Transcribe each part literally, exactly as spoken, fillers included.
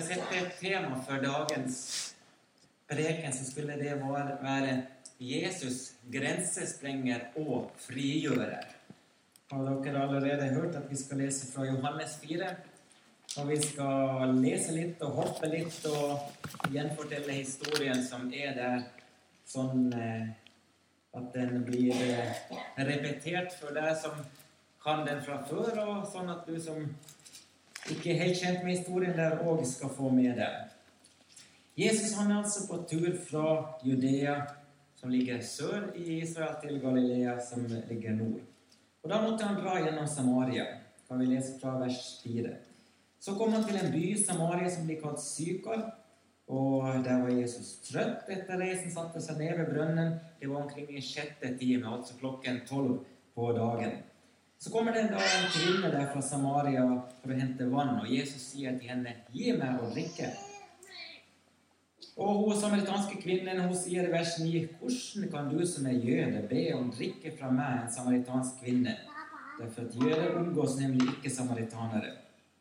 sette et tema for dagens preken, så skulle det være Jesus, grensesprenger og frigjører. Har dere allerede hørt at vi skal lese fra Johannes fire? Og vi skal lese litt og hoppe litt og gjenfortelle historien som er der, sånn at den blir repetert for deg som kan den fra før, og sånn at du som ikke er helt kjent med historien der også skal få med det. Jesus han er altså på tur fra Judea, som ligger sør i Israel, til Galilea, som ligger nord. Og da måtte han dra gjennom Samaria. Kan vi lese fra vers fire. Så kom han til en by, Samaria, som blir kalt Sykar, og der var Jesus trøtt etter reisen, satte seg ned ved brønnen. Det var omkring i sjette time, altså klokken tolv på dagen. Så kommer det da en kvinne der fra Samaria for å hente vann, og Jesus sier til henne, gi meg å drikke. Og hun samaritanske kvinnen, hun sier i vers ni, hvordan kan du som er jøde be om drikke fra meg, en samaritansk kvinne? Derfor at jøder omgås nemlig ikke samaritanere.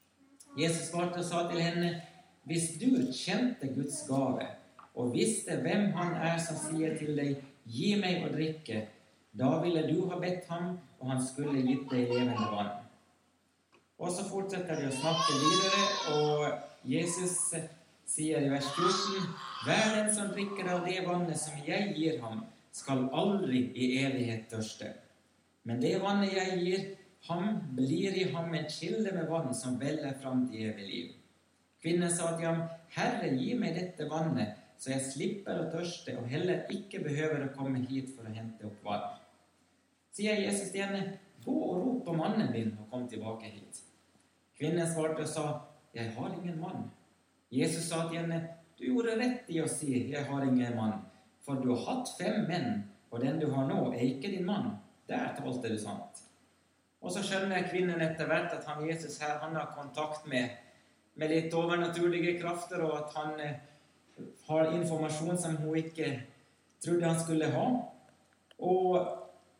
Jesus svarte og sa til henne, hvis du kjente Guds gave, og visste hvem han er som sier til deg, gi meg å drikke, da ville du ha bedt ham, og han skulle gitt deg levende vann. Og så fortsetter de å snakke videre, og Jesus sier i vers fjorten, hver den som drikker av det vannet som jeg gir ham, skal aldri i evighet tørste. Men det vannet jeg gir ham, blir i ham en kilde med vann som veller fram til evig liv. Kvinnen sa til ham, Herre, gi meg dette vannet, så jeg slipper å tørste, og heller ikke behøver å komme hit for å hente opp vann. Sier Jesus til henne, gå og rop på mannen din og kom tilbake hit. Kvinnen svarte og sa, jeg har ingen mann. Jesus sa til henne, du gjorde rett i å si, jeg har ingen mann, for du har hatt fem menn, og den du har nå er ikke din mann. Der talte du sant. Og så skjønner kvinnen etter hvert at han Jesus her, han har kontakt med, med litt overnaturlige krafter, og at han eh, har informasjon som hun ikke trodde han skulle ha. Og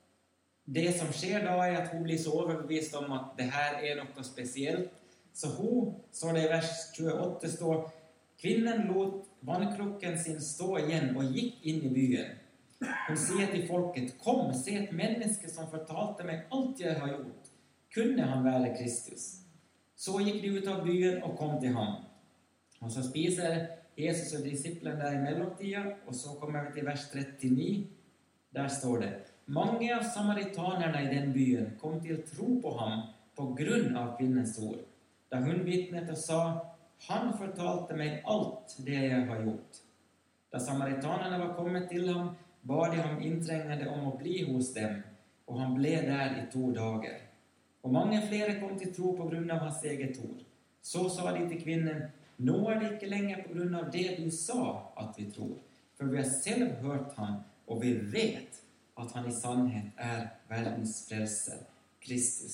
det som skjer da er at hun blir så overbevist om at det her er noe spesielt. Så hun, så det i vers tjueåtte står, kvinnen lot vannkrukken sin stå igjen og gikk inn i byen. Hun sier til folket, kom, se et menneske som fortalte meg alt jeg har gjort. Kunne han være Kristus? Så gikk de ut av byen og kom til ham. Og så spiser Jesus og disiplene der i mellomtida, og så kommer vi til vers trettini. Der står det, mange av samaritanerne i den byen kom til tro på ham på grunn av kvinnens ord. Da hun vitnet og sa, han fortalte meg alt det jeg har gjort. Da samaritanerne var kommet til ham, ba de ham inntrengende om å bli hos dem, og han ble der i to dager. Og mange flere kom til tro på grunn av hans eget ord. Så sa de til kvinnen, nå er det ikke lenger på grunn av det du sa at vi tror, for vi har selv hørt ham, og vi vet at han i sannhet er verdens frelser, Kristus.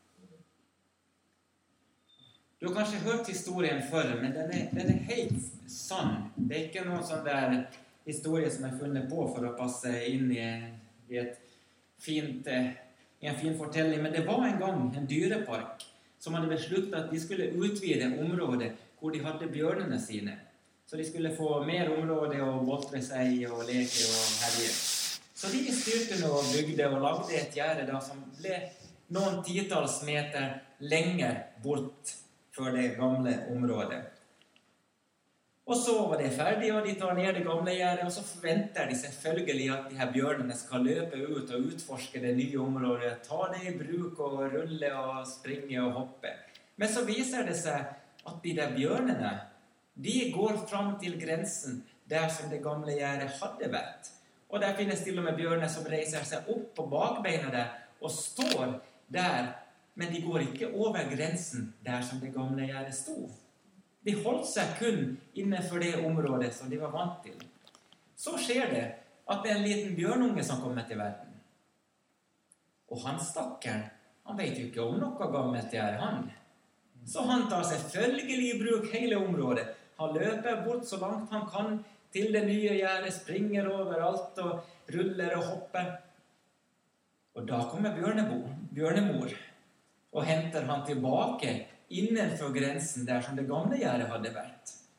Du har kanskje hørt historien før, men den er, den er helt sann. Det er ikke noen sånn der historie som er funnet på for å passe inn i, i, et fint, i en fin fortelling. Men det var en gang en dyrepark som hadde besluttet at de skulle utvide området hvor de hadde bjørnene sine. Så de skulle få mer område å boltre seg og leke og herje. Så de styrte nå og bygde og lagde et gjerde da som ble noen titalls meter lenger bort for det gamle området. Og så var det ferdig, og de tar ned det gamle gjerdet, og så forventer de selvfølgelig at de her bjørnene skal løpe ut og utforske det nye området, ta det i bruk og rulle og springe og hoppe. Men så viser det seg at de der bjørnene, de går fram til grensen der som det gamle gjerdet hadde vært. Og der finnes til og med bjørner som reiser seg opp på bakbeina der og står der, men de går ikke over grensen der som det gamle gjerdet sto. De holdt seg kun innenfor det området som de var vant til. Så skjer det at det er en liten bjørnunge som kommer til verden. Og han stakkeren, han vet jo ikke om noe gammelt gjerde han. Så han tar selvfølgelig i bruk hele området. Han løper bort så langt han kan til det nye gjerdet, springer overalt og ruller og hopper. Og da kommer bjørnemor, bjørnemor og henter han tilbake innenfor grensen der som det gamle gjerdet hadde vært.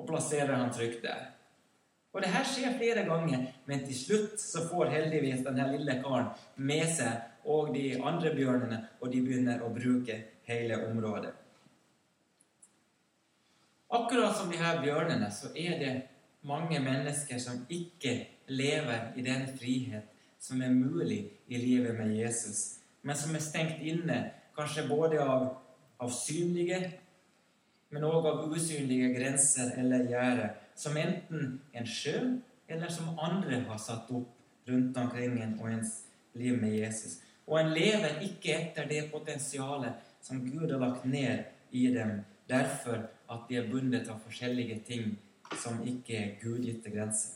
og plasserer han trygt der. Og det her skjer flere ganger, men til slutt så får heldigvis denne lille karen med seg og de andre bjørnene, og de begynner å bruke hele området. Akkurat som de her bjørnene, så er det mange mennesker som ikke lever i den frihet som er mulig i livet med Jesus, men som er stengt inne, kanskje både av, av synlige, men også av usynlige grenser eller gjerde, som enten en selv, eller som andre har satt opp rundt omkring en og ens liv med Jesus. Og en lever ikke etter det potensialet som Gud har lagt ned i dem, derfor at de er bundet av forskjellige ting som ikke er gudgitte grenser.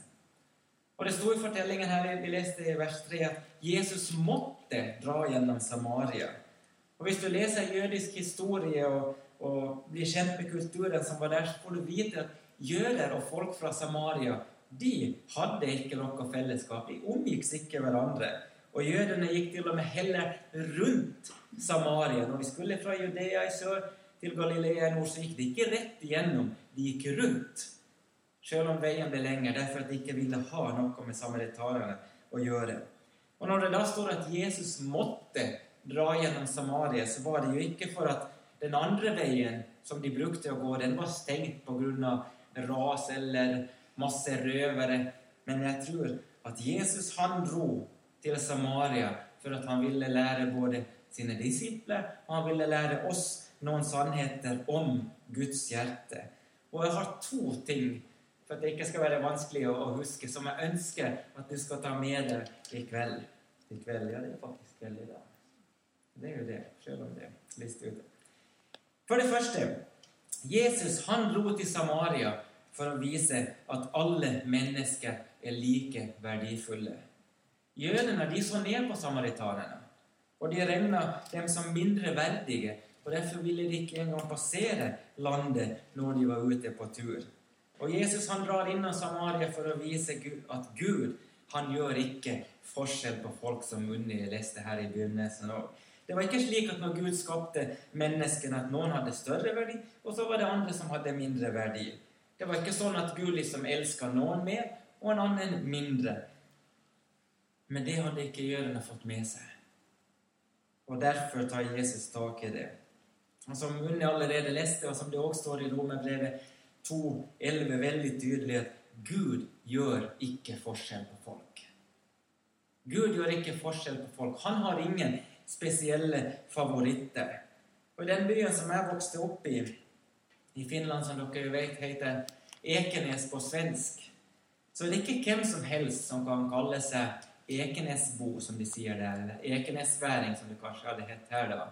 Og det stod i fortellingen her, vi leste i vers tre, at Jesus måtte dra gjennom Samaria. Og hvis du leser jødisk historie og, og blir kjent med kulturen som var der, så får du vite at jøder og folk fra Samaria, de hadde ikke noe fellesskap. De omgikks ikke hverandre. Og jødene gikk til og med heller rundt Samaria. Når de skulle fra Judea i sør til Galilea i nord, så gikk de ikke rett igjennom. De gikk rundt. Selv om veien ble lenger, derfor at de ikke ville ha noe med samaritanerne å gjøre. Og når det da står at Jesus måtte dra gjennom Samaria, så var det jo ikke for at den andre veien som de brukte å gå, den var stengt på grunn av ras eller masse røvere. Men jeg tror at Jesus han dro til Samaria for at han ville lære både sine disipler, og han ville lære oss noen sannheter om Guds hjerte. Og jeg har to ting, for at det ikke skal være vanskelig å, å huske, som jeg ønsker at du skal ta med deg i kveld. I kveld, ja, det er faktisk kveld i dag. Det er jo det, selv om det er list ute. For det første, Jesus han dro til Samaria for å vise at alle mennesker er like verdifulle. Jødene, de så ned på samaritanerne, og de regnet dem som mindre verdige, og derfor ville de ikke engang passere landet når de var ute på tur. Og Jesus han drar innom Samaria for å vise Gud, at Gud han gjør ikke forskjell på folk som Unni leste her i begynnelsen. Det var ikke slik at når Gud skapte menneskene at noen hadde større verdi, og så var det andre som hadde mindre verdi. Det var ikke sånn at Gud liksom elsket noen mer, og en annen mindre. Men det hadde ikke jødene fått med seg. Og derfor tar Jesus tak i det. Og som Unni allerede leste, og som det også står i Romerbrevet to elleve veldig tydelig, at Gud gjør ikke forskjell på folk. Gud gjør ikke forskjell på folk. Han har ingen spesielle favoritter. Og i den byen som jeg vokste opp i, i Finland, som dere vet heter Ekenes på svensk, så er det ikke hvem som helst som kan kalle seg Ekenesbo, som de sier der, eller Ekenesværing, som det kanskje hadde hett her da.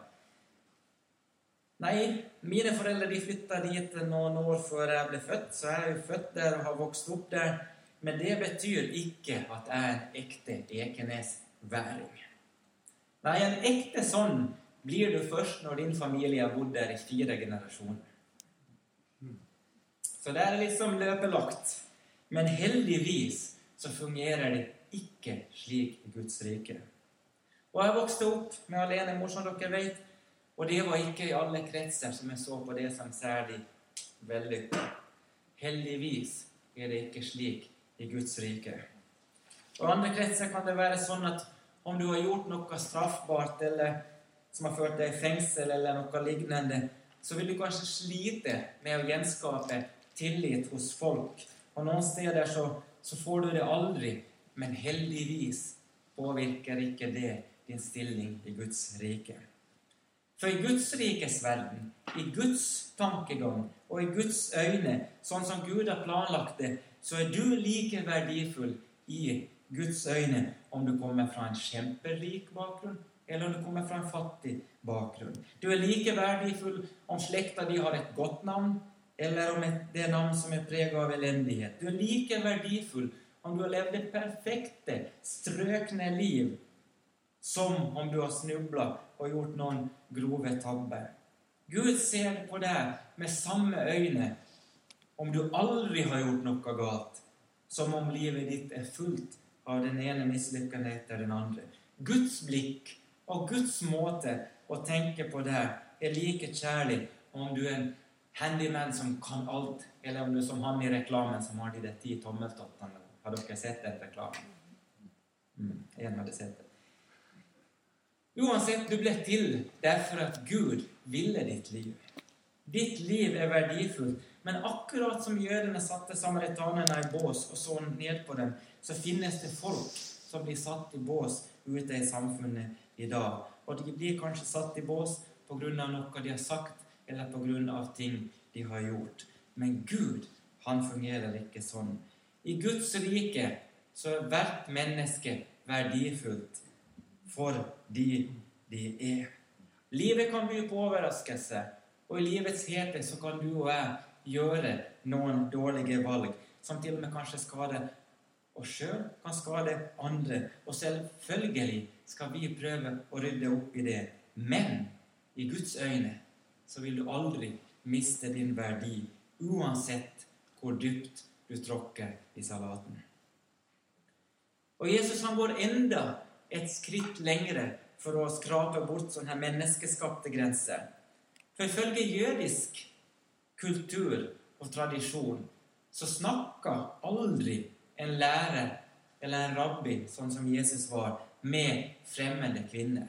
Nei, mine foreldre de flyttet dit noen år før jeg ble født, så jeg er jo født der og har vokst opp der, men det betyr ikke at jeg er en ekte Ekenesværing. Nei, en ekte sånn blir du først når din familie har bodd der i fire generasjoner. Så det er liksom løpelagt, men heldigvis så fungerer det ikke slik i Guds rike. Og jeg vokste opp med alenemor, som dere vet, og det var ikke i alle kretser som jeg så på det som særlig vellykket. Heldigvis er det ikke slik i Guds rike. Og i andre kretser kan det være sånn at om du har gjort noe straffbart, eller som har ført deg i fengsel, eller noe lignende, så vil du kanskje slite med å gjenskape tillit hos folk. Og noen steder så, så får du det aldri, men heldigvis påvirker ikke det din stilling i Guds rike. For i Guds rikes verden, i Guds tankegang og i Guds øyne, sånn som Gud har planlagt det, så er du like verdifull i Guds øyne om du kommer fra en kjemperik bakgrunn, eller om du kommer fra en fattig bakgrunn. Du er like verdifull om slekta di har et godt navn, eller om det er navn som er preget av elendighet. Du er like verdifull om du har levd et perfekte, strøkne liv, som om du har snublet og gjort noen grove tabber. Gud ser på deg med samme øyne om du aldri har gjort noe galt, som om livet ditt er fullt av den ene mislykken etter den andre. Guds blikk og Guds måte å tenke på deg er like kjærlig om du er en handyman som kan alt, eller om du som han i reklamen som har de der ti tommeltottene. Har dere sett den reklamen? Mm, en hadde sett det. Uansett, du ble til derfor at Gud ville ditt liv. Ditt liv er verdifullt, men akkurat som jødene satte samaritanerne i bås og så ned på dem, så finnes det folk som blir satt i bås ute i samfunnet i dag. Og de blir kanskje satt i bås på grunn av noe de har sagt, eller på grunn av ting de har gjort. Men Gud, han fungerer ikke sånn. I Guds rike så er hvert menneske verdifullt for de de er. Livet kan by på overraskelse, og i livets hete så kan du og jeg gjøre noen dårlige valg, som til og med kanskje skader oss selv, kan skade andre, og selvfølgelig skal vi prøve å rydde opp i det. Men i Guds øyne så vil du aldri miste din verdi, uansett hvor dypt du tråkker i salaten. Og Jesus han går enda et skritt lengre for å skrape bort sånne her menneskeskapte grenser. For ifølge jødisk kultur og tradisjon så snakker aldri en lærer eller en rabbi, sånn som Jesus var, med fremmede kvinner.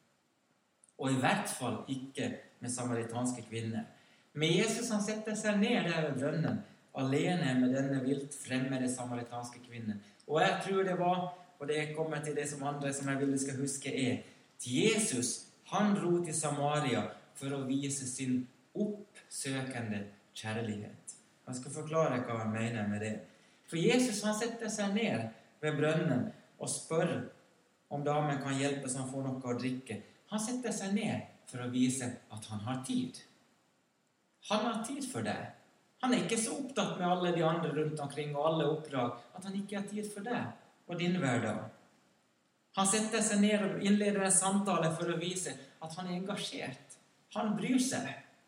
Og i hvert fall ikke med samaritanske kvinner. Men Jesus han setter seg ned der ved brønnen, alene med denne vilt fremmede samaritanske kvinnen. Og jeg tror det var, og det kommer til det som andre som jeg vil du skal huske er, at Jesus han dro til Samaria for å vise sin oppsøkende kjærlighet. Jeg skal forklare hva han mener med det. For Jesus han setter seg ned ved brønnen og spør om damen kan hjelpe så han får noe å drikke. Han setter seg ned for å vise at han har tid. Han har tid for deg. Han er ikke så opptatt med alle de andre rundt omkring og alle oppdrag at han ikke har tid for deg og din hverdag. Han setter seg ned og innleder en samtale for å vise at han er engasjert. Han bryr seg.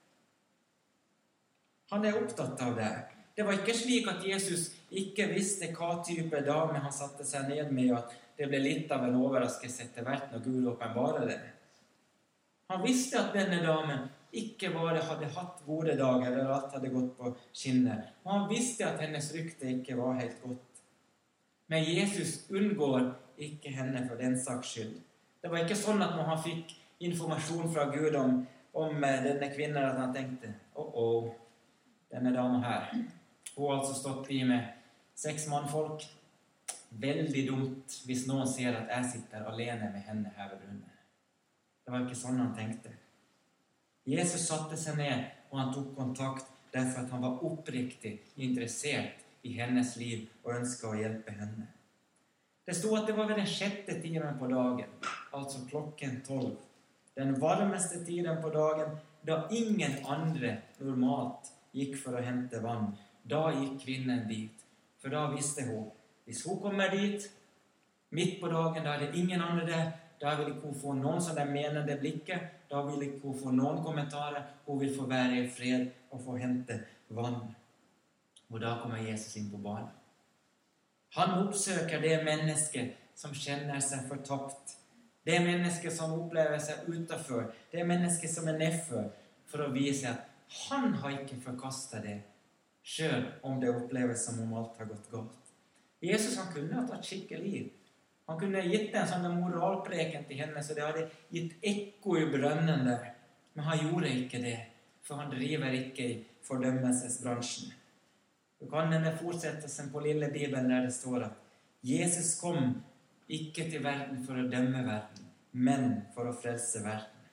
Han er opptatt av det. Det var ikke slik at Jesus ikke visste hva type dame han satte seg ned med, og at det ble litt av en overraskelse etter hvert når Gud åpenbarer det. Han visste at denne damen ikke bare hadde hatt gode dager, eller alt hadde gått på skinner. Og han visste at hennes rykte ikke var helt godt. Men Jesus unngår ikke henne for den saks skyld. Det var ikke sånn at når han fikk informasjon fra Gud om, om denne kvinnen, at han tenkte, åh, åh, denne damen her, hun har altså stått i med seks mannfolk. Veldig dumt hvis noen ser at jeg sitter alene med henne her ved brunnen. Det var ikke sånn han tenkte. Jesus satte seg ned, og han tok kontakt derfor at han var oppriktig interessert i hennes liv og ønsket å hjelpe henne. Det stod at det var ved den sjette timen på dagen, altså klokken tolv. Den varmeste tiden på dagen, da ingen andre normalt gikk for å hente vann. Da gikk kvinnen dit, for da visste hun, hvis hun kommer dit, midt på dagen, da er det ingen andre der, da vil ikke hun få noen som er menende blikket, da vil ikke hun få noen kommentarer, hun vil få være i fred og få hente vann. Og da kommer Jesus inn på banen. Han oppsøker det mennesket som kjenner seg fortapt. Det mennesket som opplever seg utenfor. Det mennesket som er nedfor, for å vise at han har ikke forkastet det, selv om det oppleves som om alt har gått galt. Jesus han kunne ha tatt skikkelig. Han kunne ha gitt en sånn moralpreken til henne, så det hadde gitt ekko i brønnen der. Men han gjorde ikke det, for han driver ikke i fordømmelsesbransjen. Du kan denne fortsettelsen på lille Bibelen der det står at Jesus kom ikke til verden for å dømme verden, men for å frelse verden.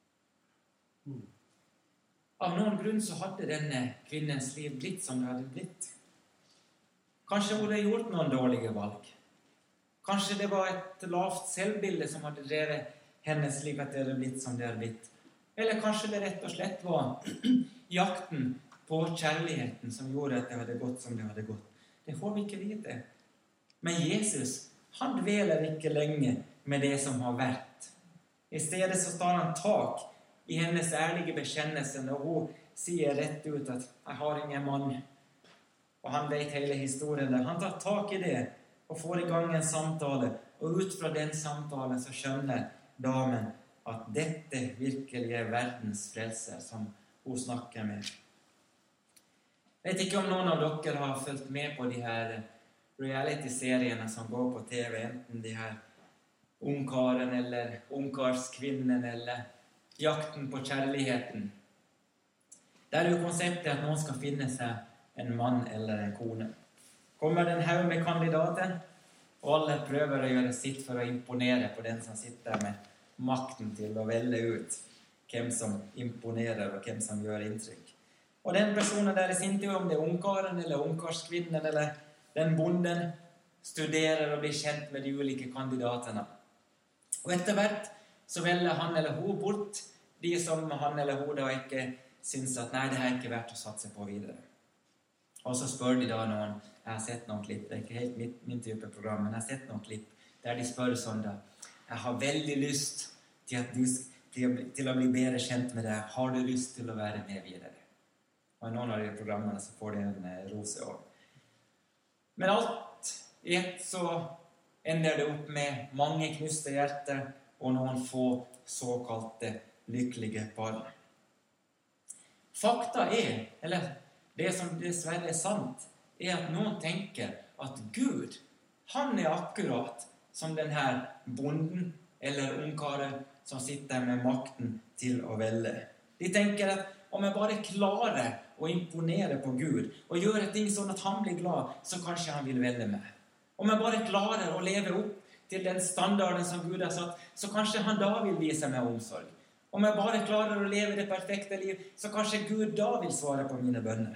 Av noen grunn så hadde denne kvinnens liv blitt som det hadde blitt. Kanskje hun hadde gjort noen dårlige valg. Kanskje det var et lavt selvbilde som hadde drevet henne slik at det hadde blitt som det hadde blitt. Eller kanskje det rett og slett var jakten på kjærligheten som gjorde at det hadde gått som det hadde gått. Det får vi ikke vite. Men Jesus, han dveler ikke lenge med det som har vært. I stedet så tar han tak i hennes ærlige bekjennelse når hun sier rett ut at «Jeg har ingen mann». Og han vet hele historien der. Han tar tak i det og får i gang en samtale. Og ut fra den samtalen så skjønner damen at dette virkelig er verdens frelser som hun snakker med. Jeg vet ikke om noen av dere har følt med på de her reality-seriene som går på T V, enten de her ungkaren eller ungkarskvinnen eller jakten på kjærligheten. Det er jo konseptet at noen skal finne seg en mann eller en kone. Kommer det en haug med kandidater, og alle prøver å gjøre sitt for å imponere på den som sitter med makten til å velge ut hvem som imponerer og hvem som gjør inntrykk. Og den personen der i sin tur, om det er ungkaren eller ungkarskvinnen eller den bonden, studerer og blir kjent med de ulike kandidatene. Og etter hvert så velger han eller hun bort de som han eller hun da ikke synes at nei, det er ikke verdt å satse på videre. Og så spør de da noen, jeg har sett noen klipp, det er ikke helt min, min type program, men jeg har sett noen klipp, der de spør sånn da, jeg har veldig lyst til, at du, til, å, til å bli bedre kjent med deg, har du lyst til å være med videre? Og i noen av de programmene så får de en eh, rose også. Men alt i ett så ender det opp med mange knuste hjerter og noen få såkalte lykkelige par. Fakta er, eller det som dessverre er sant, er at noen tenker at Gud, han er akkurat som den her bonden eller ungkaren som sitter med makten til å velge. De tenker at om jeg bare klarer å imponere på Gud og gjøre ting sånn at han blir glad, så kanskje han vil velge meg. Om jeg bare klarer å leve opp til den standarden som Gud har satt, så kanskje han da vil vise meg omsorg. Om jeg bare klarer å leve det perfekte liv, så kanskje Gud da vil svare på mine bønner.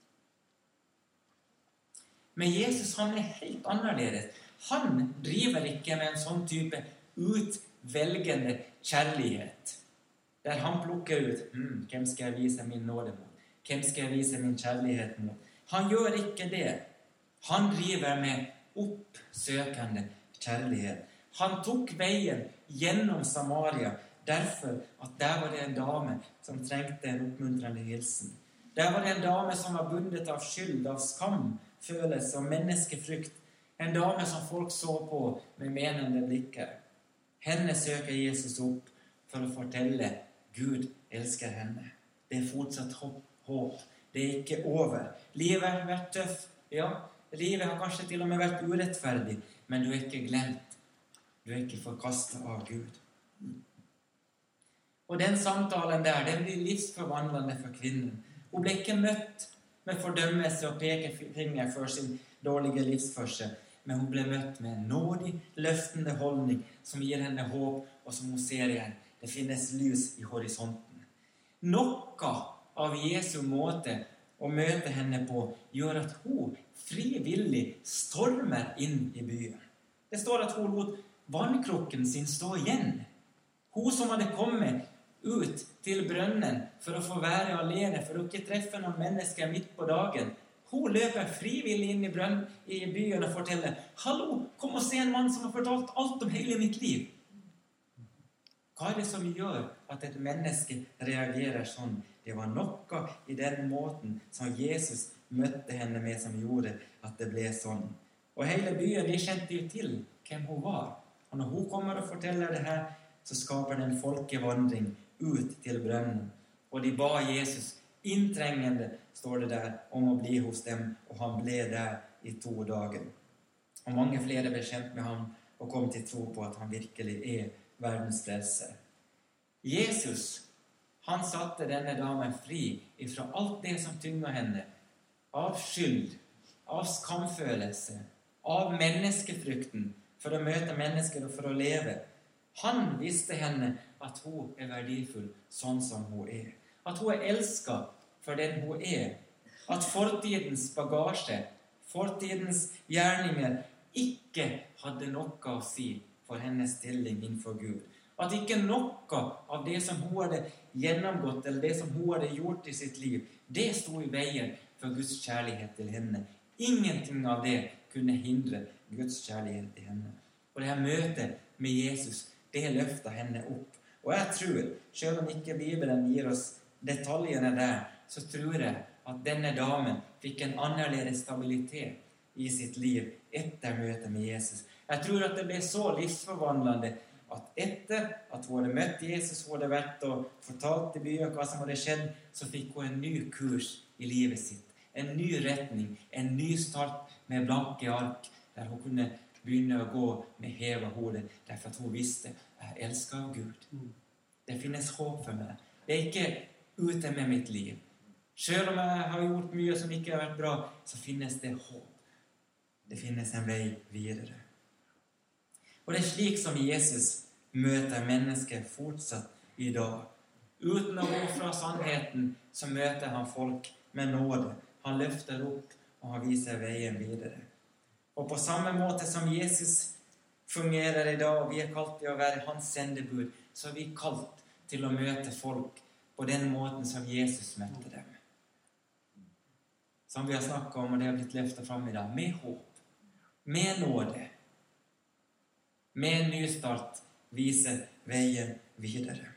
Men Jesus, han er helt annerledes. Han driver ikke med en sånn type utvelgende kjærlighet, der han plukker ut, hm, hvem skal jeg vise min nåde mot? Hvem skal jeg vise min kjærlighet mot? Han gjør ikke det. Han driver med oppsøkende kjærlighet. Han tok veien gjennom Samaria, derfor at der var det en dame som trengte en oppmuntrende hilsen. Der var det en dame som var bundet av skyld, av skam, følelse og menneskefrykt. En dame som folk så på med menende blikker. Henne søker Jesus opp for å fortelle Gud elsker henne. Det er fortsatt håp. Det er ikke over. Livet har vært tøff. Ja, livet har kanskje til og med vært urettferdig, men du er ikke glemt. Du er ikke forkastet av Gud. Og den samtalen der, den blir livsforvandlende for kvinnen. Hun ble ikke møtt med fordømmelse og pekefinger for sin dårlige livsførsel, men hun ble møtt med en nådig, løftende holdning som gir henne håp, og som hun ser igjen. Det finnes lys i horisonten. Noe av Jesu måte å møte henne på gjør at hun frivillig stormer inn i byen. Det står at hun lot vannkrukken sin stå igjen. Hun som hadde kommet ut til brønnen for å få være alene, for å ikke treffe noen mennesker midt på dagen. Hun løper frivillig inn i, brønn, i byen og forteller, «Hallo, kom og se en mann som har fortalt alt om hele mitt liv.» Hva er det som gjør at et menneske reagerer sånn? Det var noe i den måten som Jesus møtte henne med som gjorde at det ble sånn. Og hele byen, de kjente jo til hvem hun var. Og når hun kommer og forteller det her, så skaper det en folkevandring ut til brønnen. Og de ba Jesus inntrengende, står det der, om å bli hos dem, og han ble der i to dager. Og mange flere ble kjent med ham og kom til tro på at han virkelig er verdens frelser. Jesus, han satte denne damen fri ifra alt det som tynger henne, av skyld, av skamfølelse, av menneskefrykten, for å møte mennesker og for å leve. Han visste henne at hun er verdifull sånn som hun er. At hun er elsket for den hun er. At fortidens bagasje, fortidens gjerninger ikke hadde noe å si for hennes stilling innenfor Gud. At ikke noe av det som hun hadde gjennomgått, eller det som hun hadde gjort i sitt liv, det sto i veien for Guds kjærlighet til henne. Ingenting av det kunne hindre Guds kjærlighet til henne. Og det her møtet med Jesus, det løftet henne opp. Og jeg tror, selv om ikke Bibelen gir oss detaljene der, så tror jeg at denne damen fikk en annerledes stabilitet i sitt liv etter møtet med Jesus. Jeg tror at det ble så livsforvandlende at etter at hun hadde møtt Jesus, hun hadde vært og fortalt i byen hva som hadde skjedd, så fikk hun en ny kurs i livet sitt. en ny retning, en ny start med blanke ark, der hun kunne begynne å gå med hevet hodet, derfor at hun visste, jeg elsker av Gud. Det finnes håp for meg. Det er ikke ute med mitt liv. Selv om jeg har gjort mye som ikke har vært bra, så finnes det håp. Det finnes en vei videre. Og det er slik som Jesus møter mennesker fortsatt i dag. Uten å gå fra sannheten, så møter han folk med nåde. Han løfter opp, og han viser veien videre. Og på samme måte som Jesus fungerer i dag, og vi er kalt til å være hans sendebud, så er vi kalt til å møte folk på den måten som Jesus møtte dem. Som vi har snakket om, og det har blitt løftet fram i dag, med håp, med nåde, med en ny start, viser veien videre.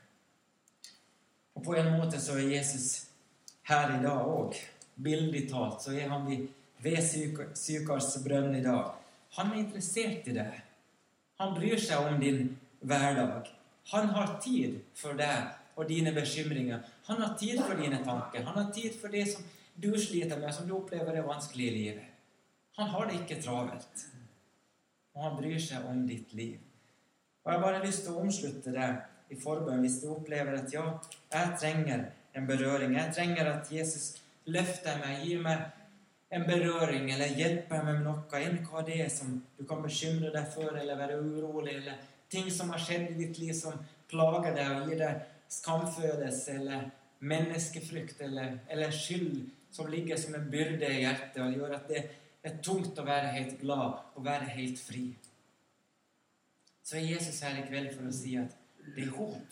Og på en måte så er Jesus her i dag også. Bildig talt så er han ved sykars brønn i dag. Han er interessert i det. Han bryr seg om din hverdag. Han har tid for deg og dine bekymringer. Han har tid for dine tanker. Han har tid for det som du sliter med, som du opplever er vanskelig i livet. Han har det ikke travelt. Og han bryr seg om ditt liv. Og jeg har bare lyst til å omslutte det i forbønn hvis du opplever at ja, jeg trenger en berøring. Jeg trenger at Jesus løfter meg, gir meg en berøring, eller hjelper meg med noe, enn hva det er som du kan bekymre deg for, eller være urolig, eller ting som har skjedd i ditt liv som plager deg og gir deg skamfølelse, eller menneskefrykt, eller, eller skyld som ligger som en byrde i hjertet, og gjør at det er tungt å være helt glad og være helt fri. Så er Jesus her i kveld for å si at det er håp.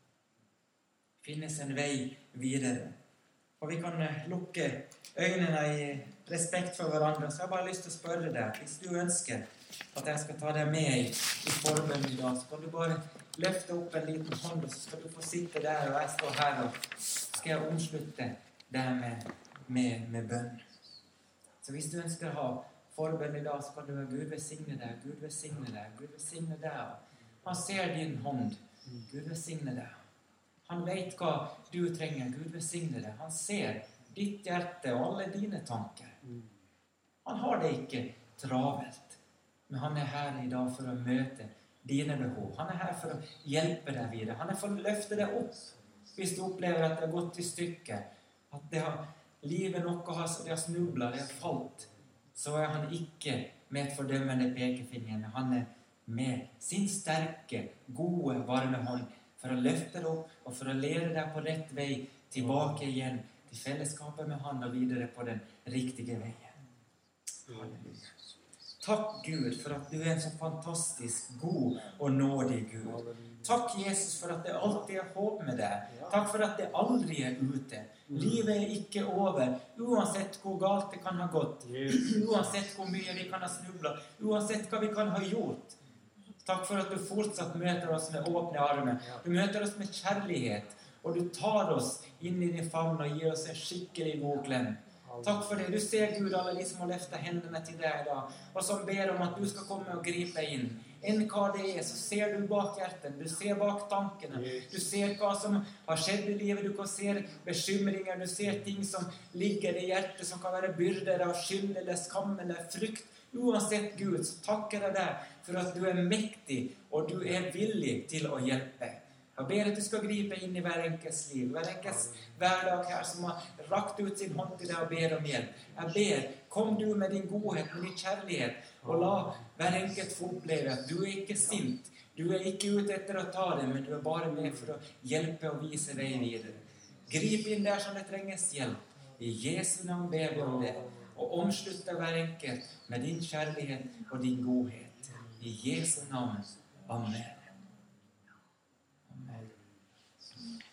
Det finnes en vei videre. Og vi kan lukke øynene i respekt for hverandre. Så jeg har bare lyst til å spørre deg, hvis du ønsker at jeg skal ta deg med i, i forbønn i dag, så kan du bare løfte opp en liten hånd, og så skal du få sitte der, og jeg står her, og skal jeg omslutte deg med, med, med bønn. Så hvis du ønsker å ha forbønn i dag, så kan du ha Gud velsigne deg, Gud velsigne deg, Gud velsigne deg. Han ser din hånd. Gud velsigne deg. Han vet hva du trenger. Gud velsigne deg. Han ser ditt hjerte og alle dine tanker. Han har det ikke travelt, men han er her i dag for å møte dine behov. Han er her for å hjelpe deg videre. Han er for å løfte deg opp hvis du opplever at det har gått i stykker, at det har, livet noe har, det har snublet, det har falt. Så er han ikke med et fordømmende pekefinger. Han er med sin sterke, gode, varme hånd for å løfte deg opp og for å lede deg på rett vei tilbake igjen til fellesskapet med han og videre på den riktige veien. Halleluja. Takk Gud for at du er en så fantastisk god og nådig Gud. Takk Jesus for at det alltid er håp med deg. Takk for at det aldri er ute. Livet er ikke over, uansett hvor galt det kan ha gått, uansett hvor mye vi kan ha snublet, uansett hva vi kan ha gjort. Takk for at du fortsatt møter oss med åpne armer. Du møter oss med kjærlighet, og du tar oss inn i din favn og gir oss en skikkelig god klem. Takk for det. Du ser Gud alle de som har løftet hendene til deg da, og som ber om at du skal komme og gripe inn. Enn hva det er, så ser du bak hjertet, du ser bak tankene, du ser hva som har skjedd i livet, du kan se bekymringer, du ser ting som ligger i hjertet, som kan være byrder av skyld eller skam eller frykt. Uansett Gud, så takker jeg deg for at du er mektig, og du er villig til å hjelpe. Jeg ber at du skal gripe inn i hver enkelts liv, hver enkelts hverdag her som har rakt ut sin hånd til deg og ber om hjelp. Jeg ber, kom du med din godhet, med din kjærlighet, og la hver enkelt få oppleve at du er ikke sint, du er ikke ute etter å ta det, men du er bare med for å hjelpe og vise vei videre. Grip inn der som det trenges hjelp. I Jesu navn ber vi om det, og omslutte hver enkelt med din kjærlighet og din godhet. I Jesu navn. Amen. Amen.